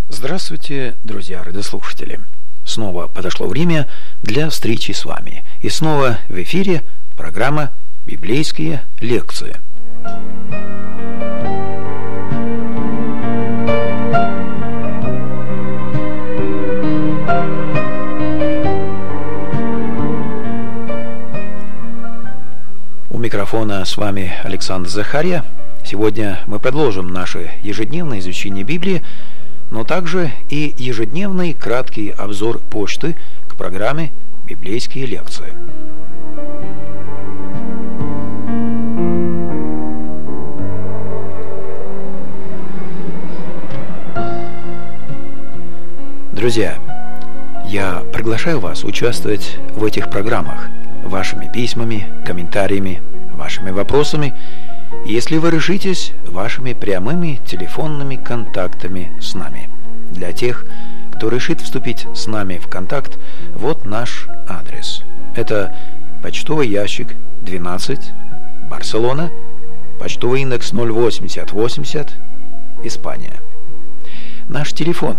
Здравствуйте, друзья радиослушатели! Снова подошло время для встречи с вами. И снова в эфире программа «Библейские лекции». У микрофона с вами Александр Захарья. Сегодня мы продолжим наше ежедневное изучение Библии, но также и ежедневный краткий обзор почты к программе «Библейские лекции». Друзья, я приглашаю вас участвовать в этих программах вашими письмами, комментариями, вашими вопросами, если вы решитесь, вашими прямыми телефонными контактами с нами. Для тех, кто решит вступить с нами в контакт, вот наш адрес. Это почтовый ящик 12, Барселона, почтовый индекс 08080, Испания. Наш телефон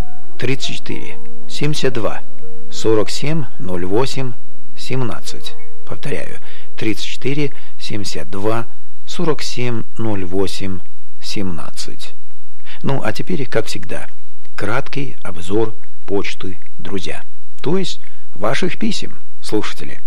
34 72 47 08 17. Повторяю, 34 72 47 08 17. Ну, а теперь, как всегда, краткий обзор почты, друзья. То есть ваших писем, слушатели.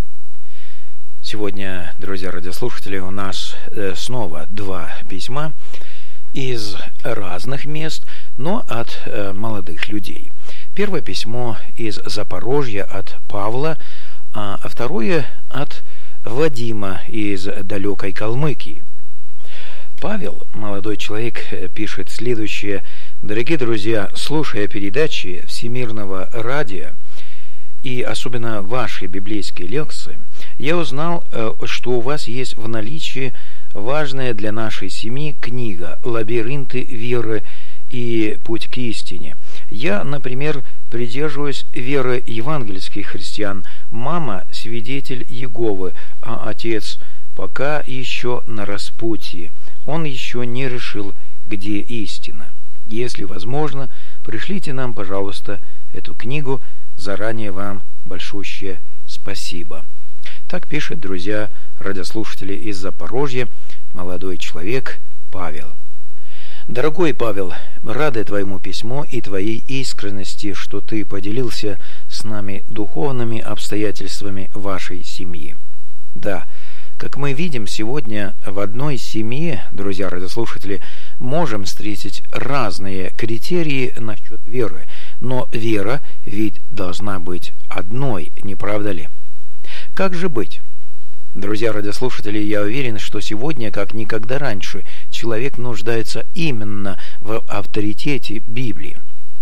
Сегодня, друзья радиослушатели, у нас снова два письма из разных мест, но от молодых людей. Первое письмо из Запорожья от Павла, а второе от Вадима из далекой Калмыкии. Павел, молодой человек, пишет следующее: «Дорогие друзья, слушая передачи Всемирного радио и особенно ваши библейские лекции, я узнал, что у вас есть в наличии важная для нашей семьи книга «Лабиринты веры и путь к истине». Я, например, придерживаюсь веры евангельских христиан. Мама – свидетель Иеговы, а отец пока еще на распутье. Он еще не решил, где истина. Если возможно, пришлите нам, пожалуйста, эту книгу. Заранее вам большущее спасибо». Так пишет, друзья радиослушатели, из Запорожья молодой человек Павел. Дорогой Павел, рады твоему письму и твоей искренности, что ты поделился с нами духовными обстоятельствами вашей семьи. Да, как мы видим сегодня, в одной семье, друзья радиослушатели, можем встретить разные критерии насчет веры, но вера ведь должна быть одной, не правда ли? Как же быть? Друзья радиослушатели, я уверен, что сегодня, как никогда раньше, человек нуждается именно в авторитете Библии.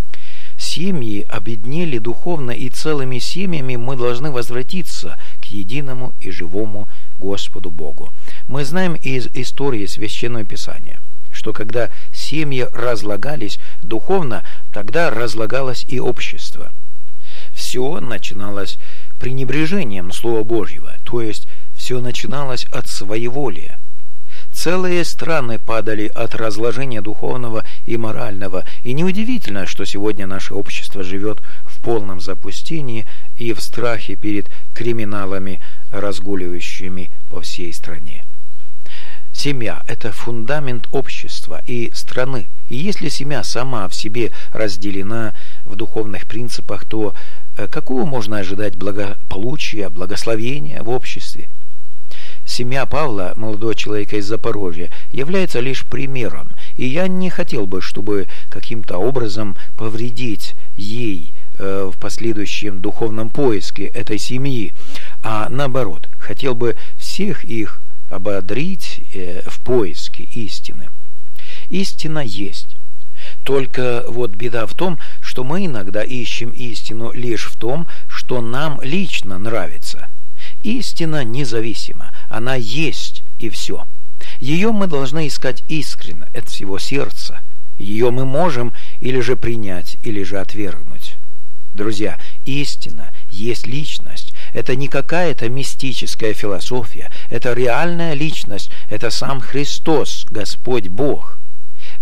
Семьи обеднели духовно, и целыми семьями мы должны возвратиться к единому и живому Господу Богу. Мы знаем из истории Священного Писания, что когда семьи разлагались духовно, тогда разлагалось и общество. Все начиналось пренебрежением Слова Божьего, то есть все начиналось от своеволия. Целые страны падали от разложения духовного и морального, и неудивительно, что сегодня наше общество живет в полном запустении и в страхе перед криминалами, разгуливающими по всей стране. Семья – это фундамент общества и страны, и если семья сама в себе разделена в духовных принципах, то какого можно ожидать благополучия, благословения в обществе? Семья Павла, молодого человека из Запорожья, является лишь примером, и я не хотел бы, чтобы каким-то образом повредить ей в последующем духовном поиске этой семьи, а наоборот, хотел бы всех их ободрить в поиске истины. Истина есть. Только вот беда в том, что мы иногда ищем истину лишь в том, что нам лично нравится. Истина независима, она есть и все. Ее мы должны искать искренне, от всего сердца. Ее мы можем или же принять, или же отвергнуть. Друзья, истина есть личность. Это не какая-то мистическая философия. Это реальная личность. Это сам Христос, Господь Бог.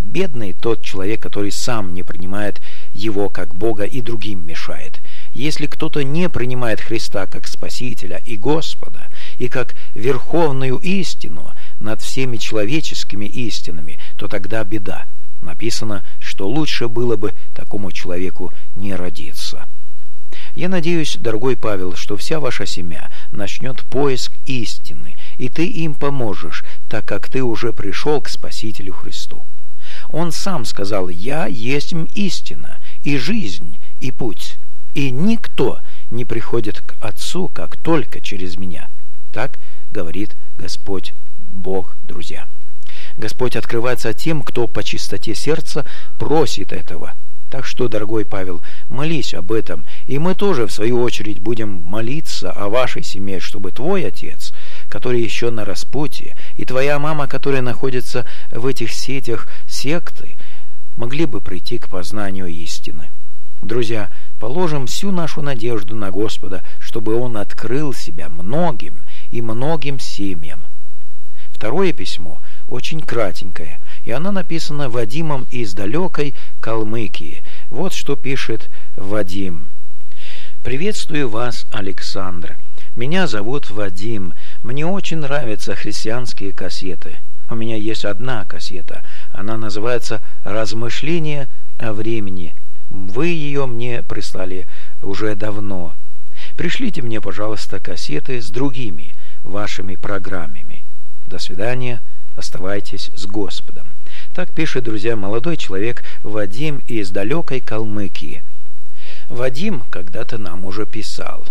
Бедный тот человек, который сам не принимает Его как Бога и другим мешает. Если кто-то не принимает Христа как Спасителя и Господа, и как верховную истину над всеми человеческими истинами, то тогда беда. Написано, что лучше было бы такому человеку не родиться. Я надеюсь, дорогой Павел, что вся ваша семья начнет поиск истины, и ты им поможешь, так как ты уже пришел к Спасителю Христу. Он сам сказал: «Я есть истина, и жизнь, и путь, и никто не приходит к Отцу, как только через меня». Так говорит Господь Бог, друзья. Господь открывается тем, кто по чистоте сердца просит этого. Так что, дорогой Павел, молись об этом, и мы тоже, в свою очередь, будем молиться о вашей семье, чтобы твой отец, который еще на распутье, и твоя мама, которая находится в этих сетях секты, могли бы прийти к познанию истины. Друзья, положим всю нашу надежду на Господа, чтобы Он открыл себя многим и многим семьям. Второе письмо очень кратенькое, и оно написано Вадимом из далекой Калмыкии. Вот что пишет Вадим. «Приветствую вас, Александр. Меня зовут Вадим. Мне очень нравятся христианские кассеты. У меня есть одна кассета. Она называется «Размышления о времени». Вы ее мне прислали уже давно. Пришлите мне, пожалуйста, кассеты с другими вашими программами. До свидания. Оставайтесь с Господом». Так пишет, друзья, молодой человек Вадим из далекой Калмыкии. Вадим когда-то нам уже писал.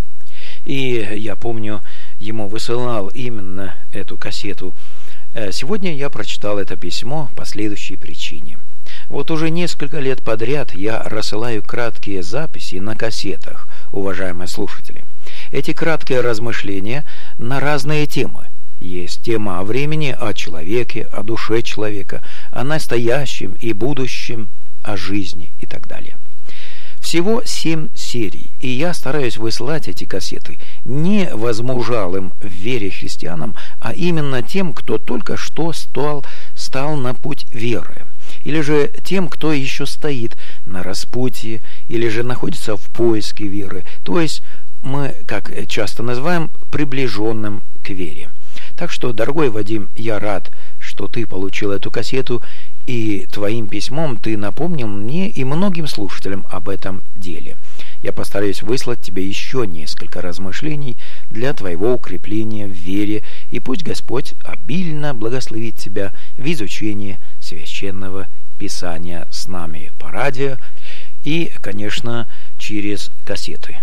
И я помню, ему высылал именно эту кассету. Сегодня я прочитал это письмо по следующей причине. Вот уже несколько лет подряд я рассылаю краткие записи на кассетах, уважаемые слушатели. Эти краткие размышления на разные темы. Есть тема о времени, о человеке, о душе человека, о настоящем и будущем, о жизни и так далее. Всего 7 серий, и я стараюсь высылать эти кассеты не возмужалым в вере христианам, а именно тем, кто только что стал на путь веры, или же тем, кто еще стоит на распутье, или же находится в поиске веры, то есть мы, как часто называем, приближенным к вере. Так что, дорогой Вадим, я рад, что ты получил эту кассету, и твоим письмом ты напомнил мне и многим слушателям об этом деле. Я постараюсь выслать тебе еще несколько размышлений для твоего укрепления в вере, и пусть Господь обильно благословит тебя в изучении Священного Писания с нами по радио и, конечно, через кассеты.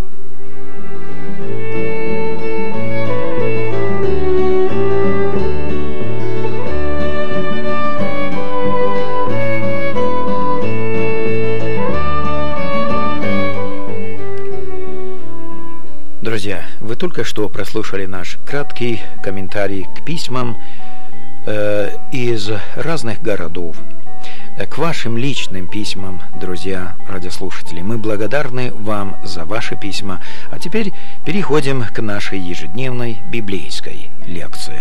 Друзья, вы только что прослушали наш краткий комментарий к письмам из разных городов. К вашим личным письмам, друзья радиослушатели, мы благодарны вам за ваши письма. А теперь переходим к нашей ежедневной библейской лекции.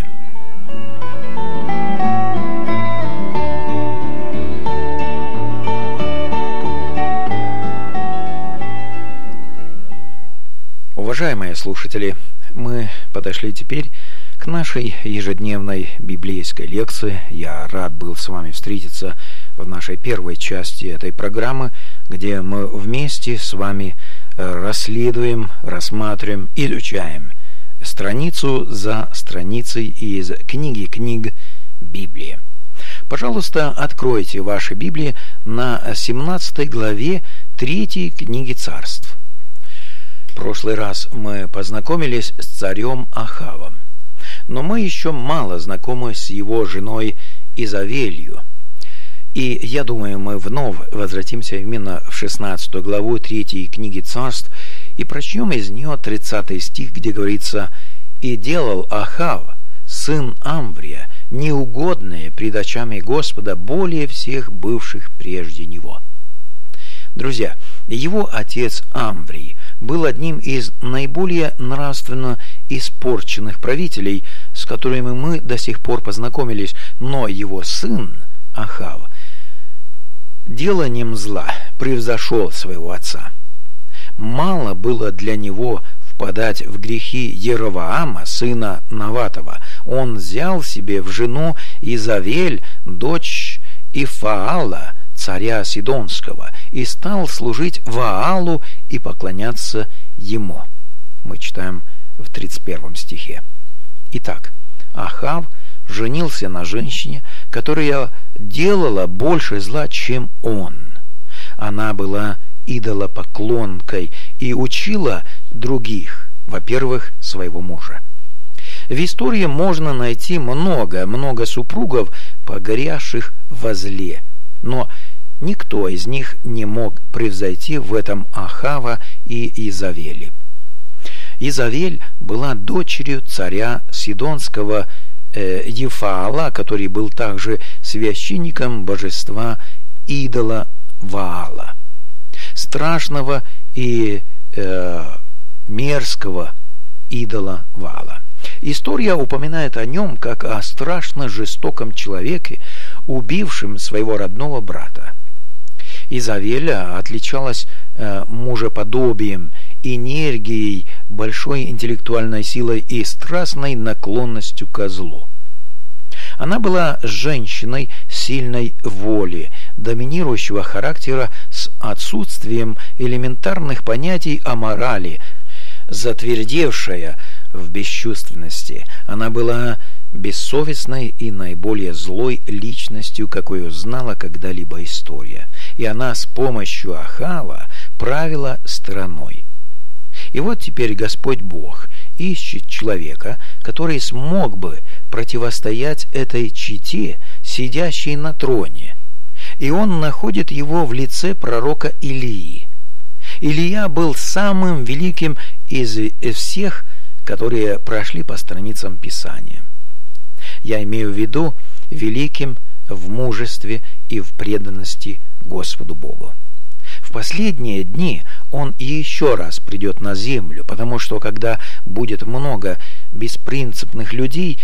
Уважаемые слушатели, мы подошли теперь к нашей ежедневной библейской лекции. Я рад был с вами встретиться в нашей первой части этой программы, где мы вместе с вами расследуем, рассматриваем, изучаем страницу за страницей из книги книг Библии. Пожалуйста, откройте ваши Библии на 17 главе 3 книги Царств. В прошлый раз мы познакомились с царем Ахавом, но мы еще мало знакомы с его женой Изавелью. И я думаю, мы вновь возвратимся именно в 16 главу 3 книги Царств и прочтем из нее 30 стих, где говорится: «И делал Ахав, сын Амврия, неугодное пред очами Господа более всех бывших прежде него». Друзья, его отец Амврий был одним из наиболее нравственно испорченных правителей, с которыми мы до сих пор познакомились, но его сын Ахав деланием зла превзошел своего отца. Мало было для него впадать в грехи Еровоама, сына Наватова. Он взял себе в жену Изавель, дочь Ифаала, царя Сидонского, и стал служить Ваалу и поклоняться ему. Мы читаем в 31 стихе. Итак, Ахав женился на женщине, которая делала больше зла, чем он. Она была идолопоклонкой и учила других, во-первых, своего мужа. В истории можно найти много супругов, погрязших во зле, но никто из них не мог превзойти в этом Ахава и Изавели. Изавель была дочерью царя Сидонского Ефаала, который был также священником божества идола Ваала, страшного и мерзкого идола Ваала. История упоминает о нем как о страшно жестоком человеке, убившем своего родного брата. Изавеля отличалась мужеподобием, энергией, большой интеллектуальной силой и страстной наклонностью ко злу. Она была женщиной сильной воли, доминирующего характера с отсутствием элементарных понятий о морали, затвердевшая в бесчувственности. Она была бессовестной и наиболее злой личностью, какую знала когда-либо история. И она с помощью Ахава правила страной. И вот теперь Господь Бог ищет человека, который смог бы противостоять этой чете, сидящей на троне. И он находит его в лице пророка Илии. Илия был самым великим из всех, которые прошли по страницам Писания. Я имею в виду великим в мужестве и в преданности Господу Богу. В последние дни он еще раз придет на землю, потому что когда будет много беспринципных людей,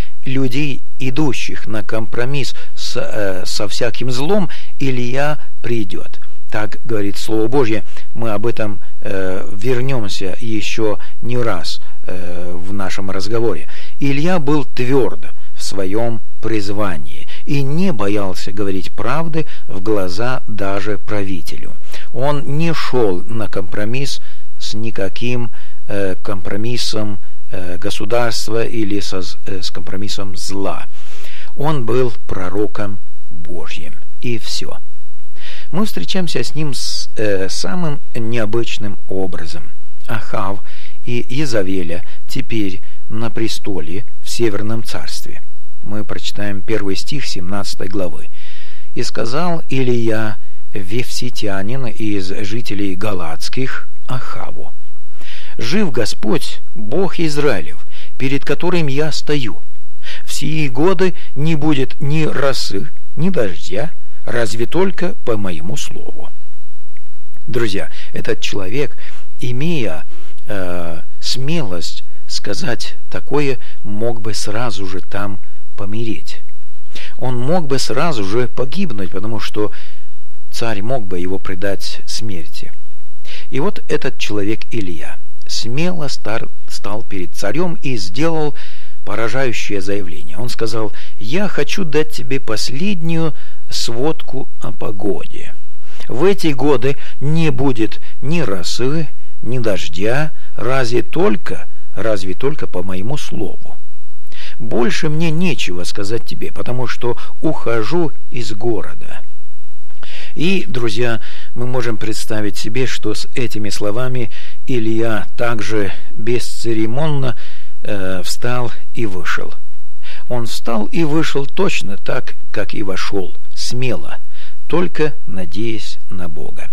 идущих на компромисс со всяким злом, Илия придет. Так говорит Слово Божье. Мы об этом вернемся еще не раз в нашем разговоре. Илия был тверд в своем призвании и не боялся говорить правды в глаза даже правителю. Он не шел на компромисс с никаким компромиссом государства или с компромиссом зла. Он был пророком Божьим, и все. Мы встречаемся с ним самым необычным образом. Ахав и Изавеля теперь на престоле в Северном царстве. Мы прочитаем 1 стих 17 главы. «И сказал Илия Вифситянин из жителей Галатских Ахаву: жив Господь, Бог Израилев, перед которым я стою. В сии годы не будет ни росы, ни дождя, разве только по моему слову». Друзья, этот человек, имея смелость сказать такое, мог бы сразу же там помереть. Он мог бы сразу же погибнуть, потому что царь мог бы его предать смерти. И вот этот человек Илия смело стал перед царем и сделал поражающее заявление. Он сказал: «Я хочу дать тебе последнюю сводку о погоде. В эти годы не будет ни росы, ни дождя, разве только по моему слову. Больше мне нечего сказать тебе, потому что ухожу из города». И, друзья, мы можем представить себе, что с этими словами Илия также бесцеремонно встал и вышел. Он встал и вышел точно так, как и вошел, смело, только надеясь на Бога.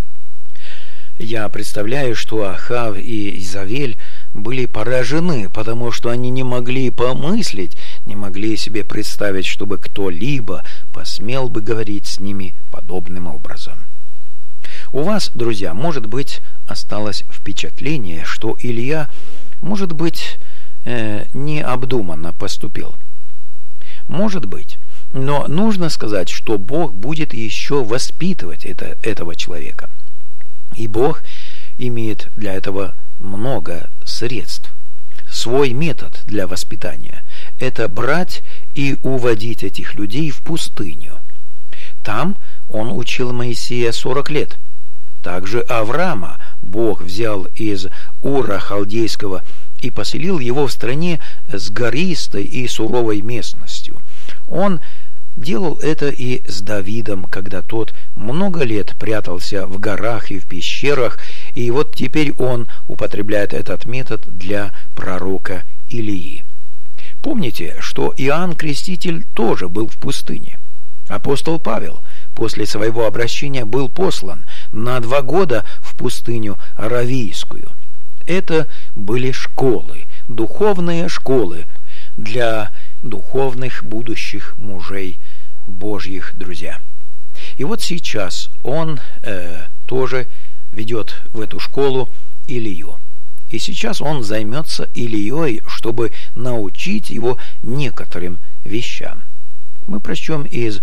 Я представляю, что Ахав и Изавель были поражены, потому что они не могли помыслить, не могли себе представить, чтобы кто-либо посмел бы говорить с ними подобным образом. У вас, друзья, может быть, осталось впечатление, что Илия, может быть, необдуманно поступил. Может быть, Но нужно сказать, что Бог будет еще воспитывать этого человека. И Бог имеет для этого много средств. Свой метод для воспитания – это брать и уводить этих людей в пустыню. Там он учил Моисея 40 лет. Также Авраама Бог взял из Ура Халдейского и поселил его в стране с гористой и суровой местностью. Он делал это и с Давидом, когда тот много лет прятался в горах и в пещерах, и вот теперь он употребляет этот метод для пророка Илии. Помните, что Иоанн Креститель тоже был в пустыне. Апостол Павел после своего обращения был послан на 2 года в пустыню Аравийскую. Это были школы, духовные школы для духовных будущих мужей Божьих, друзья. И вот сейчас он тоже ведет в эту школу Илью. И сейчас он займется Ильей, чтобы научить его некоторым вещам. Мы прочтем из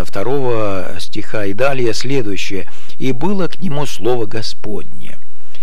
2 стиха и далее следующее. «И было к нему слово Господне: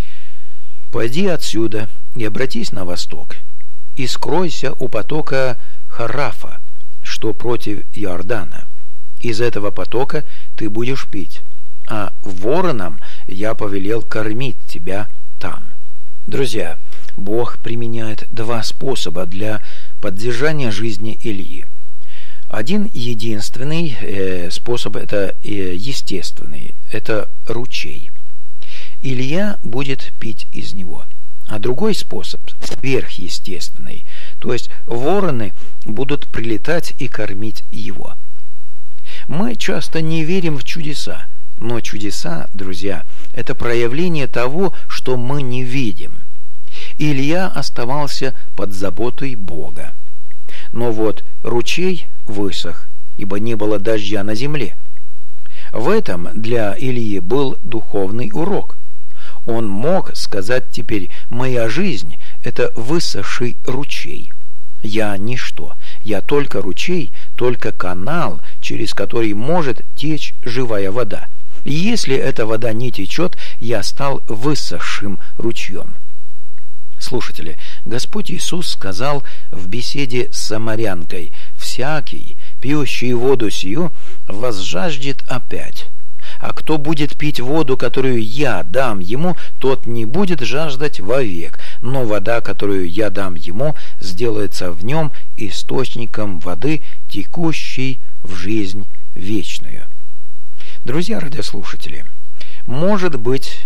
пойди отсюда и обратись на восток, и скройся у потока Харафа, что против Иордана. Из этого потока ты будешь пить, а воронам я повелел кормить тебя там». Друзья, Бог применяет 2 способа для поддержания жизни Ильи. Один единственный способ – это естественный, это ручей. Илья будет пить из него. А другой способ – сверхъестественный, то есть вороны будут прилетать и кормить его. Мы часто не верим в чудеса, но чудеса, друзья, это проявление того, что мы не видим. Илья оставался под заботой Бога. Но вот ручей высох, ибо не было дождя на земле. В этом для Ильи был духовный урок. Он мог сказать теперь: «Моя жизнь – это высохший ручей. Я ничто, я только ручей, только канал, через который может течь живая вода. И если эта вода не течет, я стал высохшим ручьем». Слушатели, Господь Иисус сказал в беседе с самарянкой: «Всякий, пьющий воду сию, возжаждет опять. А кто будет пить воду, которую я дам ему, тот не будет жаждать вовек, но вода, которую я дам ему, сделается в нем источником воды, текущей в жизнь вечную». Друзья радиослушатели, может быть,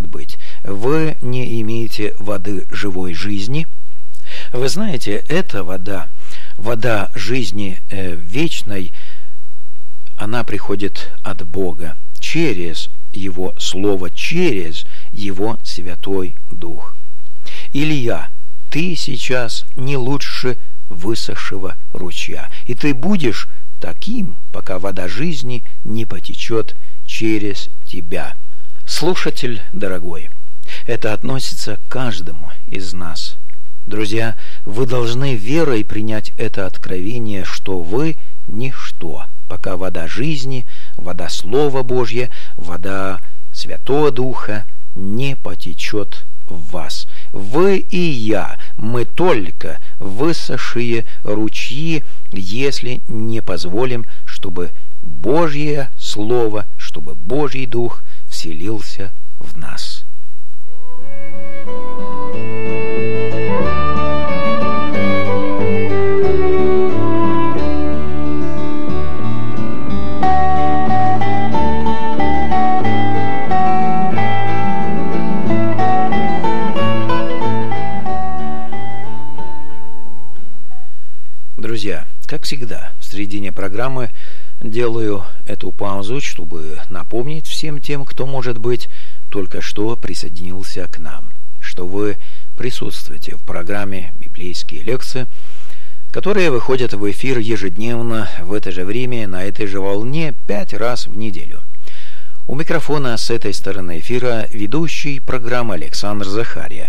вы не имеете воды живой жизни. Вы знаете, эта вода жизни вечной, она приходит от Бога через Его Слово, через Его Святой Дух. Илья, ты сейчас не лучше высохшего ручья, и ты будешь таким, пока вода жизни не потечет через тебя. Слушатель дорогой, это относится к каждому из нас. Друзья, вы должны верой принять это откровение, что вы ничто, пока вода жизни, вода Слова Божье, вода Святого Духа не потечет в вас. Вы и я, мы только высохшие ручьи, если не позволим, чтобы Божье Слово, чтобы Божий Дух вселился в нас. Друзья, как всегда, в середине программы делаю эту паузу, чтобы напомнить всем тем, кто, может быть, только что присоединился к нам, что вы присутствуете в программе «Библейские лекции», которые выходят в эфир ежедневно в это же время, на этой же волне 5 раз в неделю. У микрофона с этой стороны эфира ведущий программы Александр Захария.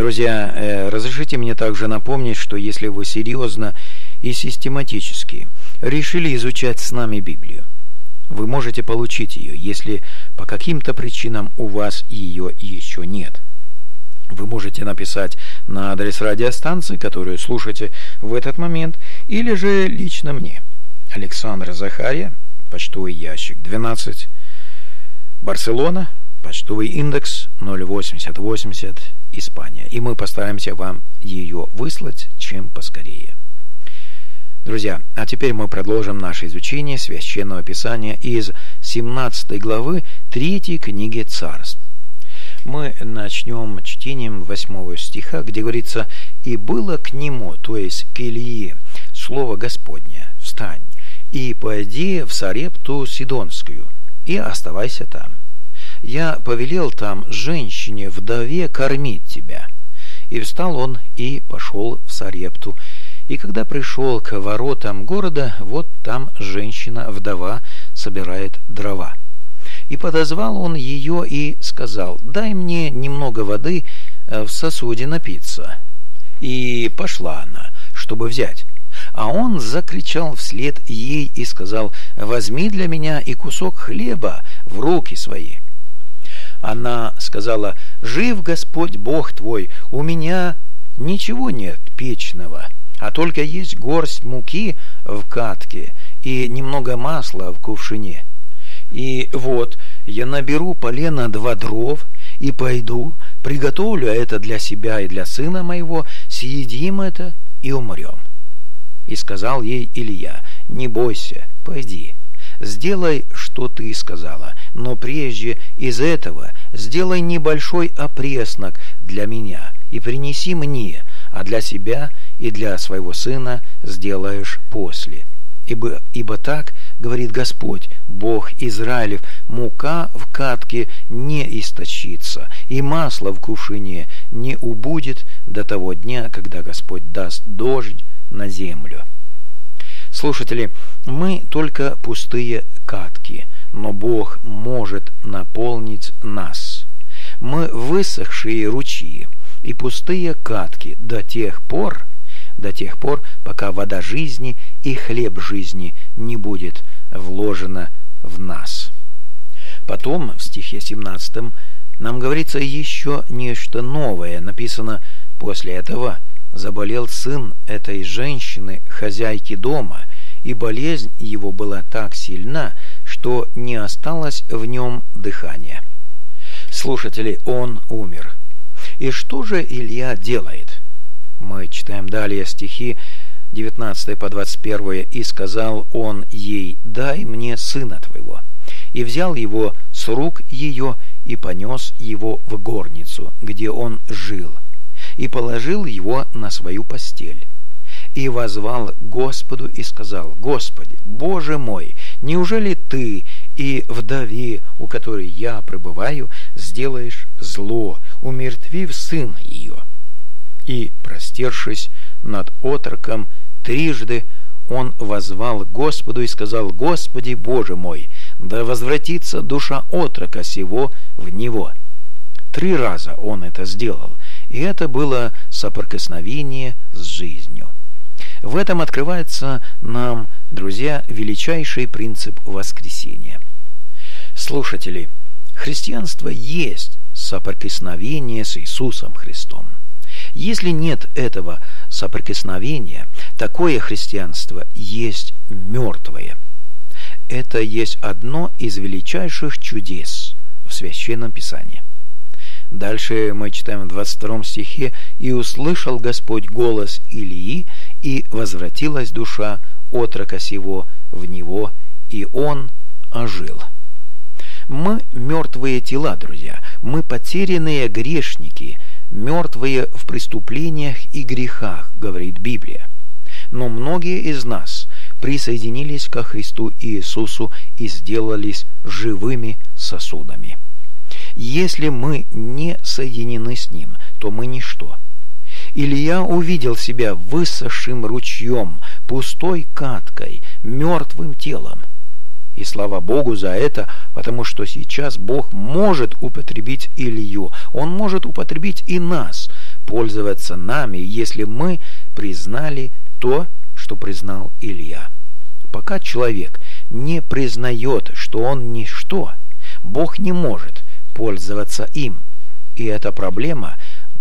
Друзья, разрешите мне также напомнить, что если вы серьезно и систематически решили изучать с нами Библию. Вы можете получить ее, если по каким-то причинам у вас ее еще нет. Вы можете написать на адрес радиостанции, которую слушаете в этот момент, или же лично мне. Александр Захария, почтовый ящик 12, Барселона, почтовый индекс 08080, Испания. И мы постараемся вам ее выслать чем поскорее. Друзья, а теперь мы продолжим наше изучение Священного Писания из 17 главы 3 книги Царств. Мы начнем чтением 8 стиха, где говорится: «И было к нему», то есть к Илии, слово Господне: «Встань и пойди в Сарепту Сидонскую, и оставайся там. Я повелел там женщине-вдове кормить тебя». И встал он и пошел в Сарепту. И когда пришел к воротам города, вот там женщина-вдова собирает дрова. И подозвал он ее и сказал: «Дай мне немного воды в сосуде напиться». И пошла она, чтобы взять. А он закричал вслед ей и сказал: «Возьми для меня и кусок хлеба в руки свои». Она сказала: «Жив Господь Бог твой, у меня ничего нет печного, а только есть горсть муки в катке и немного масла в кувшине. И вот я наберу полено 2 дров и пойду, приготовлю это для себя и для сына моего, съедим это и умрем». И сказал ей Илья: «Не бойся, пойди, сделай, что ты сказала, но прежде из этого сделай небольшой опреснок для меня и принеси мне, а для себя и для своего сына сделаешь после. Ибо так, говорит Господь, Бог Израилев, мука в катке не истощится, и масло в кувшине не убудет до того дня, когда Господь даст дождь на землю». Слушатели, мы только пустые катки, но Бог может наполнить нас. Мы высохшие ручьи и пустые катки до тех пор, пока вода жизни и хлеб жизни не будет вложена в нас. Потом в стихе 17 нам говорится еще нечто новое. Написано: «После этого заболел сын этой женщины, хозяйки дома, и болезнь его была так сильна, что не осталось в нем дыхания». Слушатели, он умер. И что же Илья делает? Мы читаем далее стихи 19 по 21. «И сказал он ей: дай мне сына твоего. И взял его с рук ее и понес его в горницу, где он жил, и положил его на свою постель. И воззвал к Господу и сказал: Господи, Боже мой, неужели ты и вдове, у которой я пребываю, сделаешь зло, умертвив сына ее? И, простершись над отроком трижды, он воззвал к Господу и сказал: Господи, Боже мой, да возвратится душа отрока сего в него. 3 раза он это сделал, и это было соприкосновение с жизнью. В этом открывается нам, друзья, величайший принцип воскресения. Слушатели, христианство есть соприкосновение с Иисусом Христом. Если нет этого соприкосновения, такое христианство есть мертвое. Это есть одно из величайших чудес в Священном Писании. Дальше мы читаем в 22 стихе: «И услышал Господь голос Илии, и возвратилась душа отрока сего в него, и он ожил». Мы мертвые тела, друзья, мы потерянные грешники, мертвые в преступлениях и грехах, говорит Библия. Но многие из нас присоединились ко Христу Иисусу и сделались живыми сосудами. Если мы не соединены с Ним, то мы ничто. Илья увидел себя высохшим ручьем, пустой каткой, мертвым телом. И слава Богу за это, потому что сейчас Бог может употребить Илью, Он может употребить и нас, пользоваться нами, если мы признали то, что признал Илья. Пока человек не признает, что он ничто, Бог не может пользоваться им. И эта проблема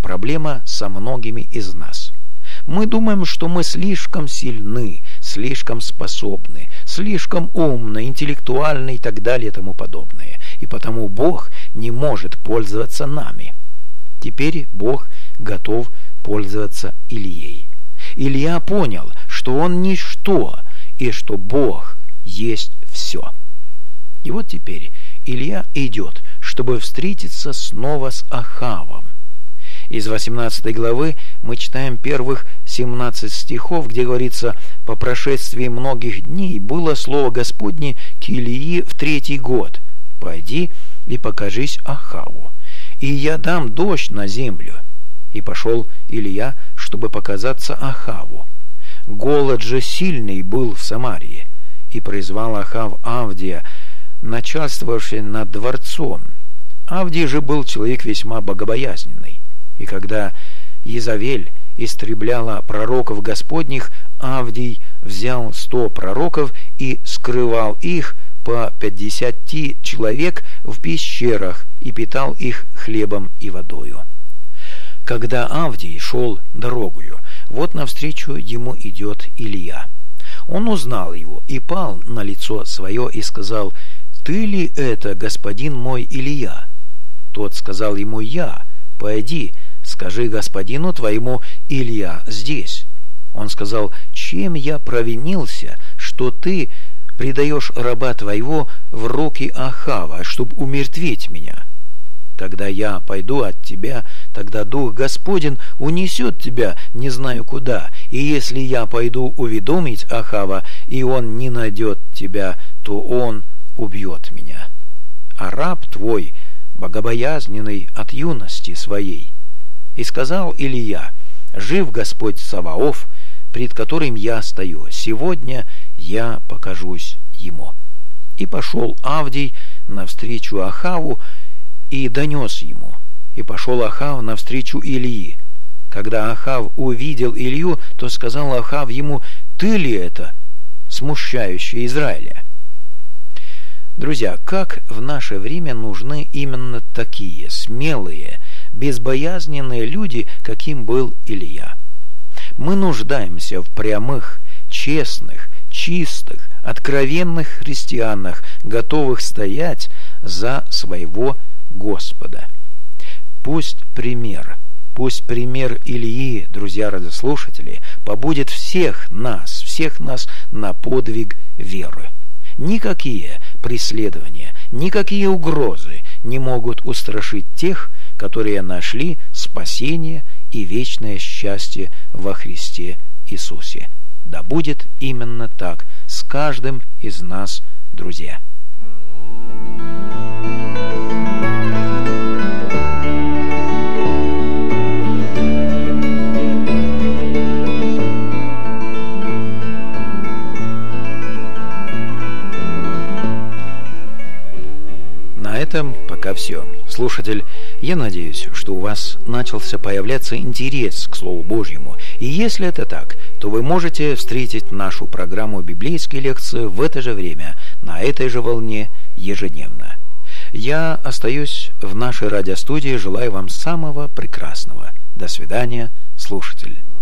со многими из нас. Мы думаем, что мы слишком сильны, слишком способны, слишком умны, интеллектуальны и так далее и тому подобное. И потому Бог не может пользоваться нами. Теперь Бог готов пользоваться Ильей. Илья понял, что он ничто, и что Бог есть все. И вот теперь Илья идет, чтобы встретиться снова с Ахавом. Из 18 главы мы читаем первых 17 стихов, где говорится: «По прошествии многих дней было слово Господне к Илии в 3-й год. Пойди и покажись Ахаву, и я дам дождь на землю». И пошел Илья, чтобы показаться Ахаву. Голод же сильный был в Самарии, и призвал Ахав Авдия, начальствовавший над дворцом. Авдий же был человек весьма богобоязненный. И когда Иезавель истребляла пророков Господних, Авдий взял 100 пророков и скрывал их по 50 человек в пещерах и питал их хлебом и водою. Когда Авдий шел дорогою, вот навстречу ему идет Илья. Он узнал его и пал на лицо свое и сказал: «Ты ли это, господин мой Илья?» Тот сказал ему: «Я. Пойди, скажи господину твоему: Илья здесь». Он сказал: «Чем я провинился, что ты предаешь раба твоего в руки Ахава, чтобы умертвить меня? Когда я пойду от тебя, тогда Дух Господень унесет тебя не знаю куда, и если я пойду уведомить Ахава, и он не найдет тебя, то он убьет меня. А раб твой богобоязненный от юности своей». И сказал Илья: «Жив Господь Саваоф, пред которым я стою, сегодня я покажусь ему». И пошел Авдий навстречу Ахаву и донес ему. И пошел Ахав навстречу Илии. Когда Ахав увидел Илью, то сказал Ахав ему: «Ты ли это, смущающий Израиля?» Друзья, как в наше время нужны именно такие смелые, безбоязненные люди, каким был Илья. Мы нуждаемся в прямых, честных, чистых, откровенных христианах, готовых стоять за своего Господа. Пусть пример Ильи, друзья радиослушатели, побудет всех нас на подвиг веры. Никакие преследования, никакие угрозы не могут устрашить тех, которые нашли спасение и вечное счастье во Христе Иисусе. Да будет именно так с каждым из нас, друзья. На этом пока все. Слушатель, я надеюсь, что у вас начался появляться интерес к Слову Божьему. И если это так, то вы можете встретить нашу программу библейские лекции в это же время, на этой же волне, ежедневно. Я остаюсь в нашей радиостудии. Желаю вам самого прекрасного. До свидания, слушатель.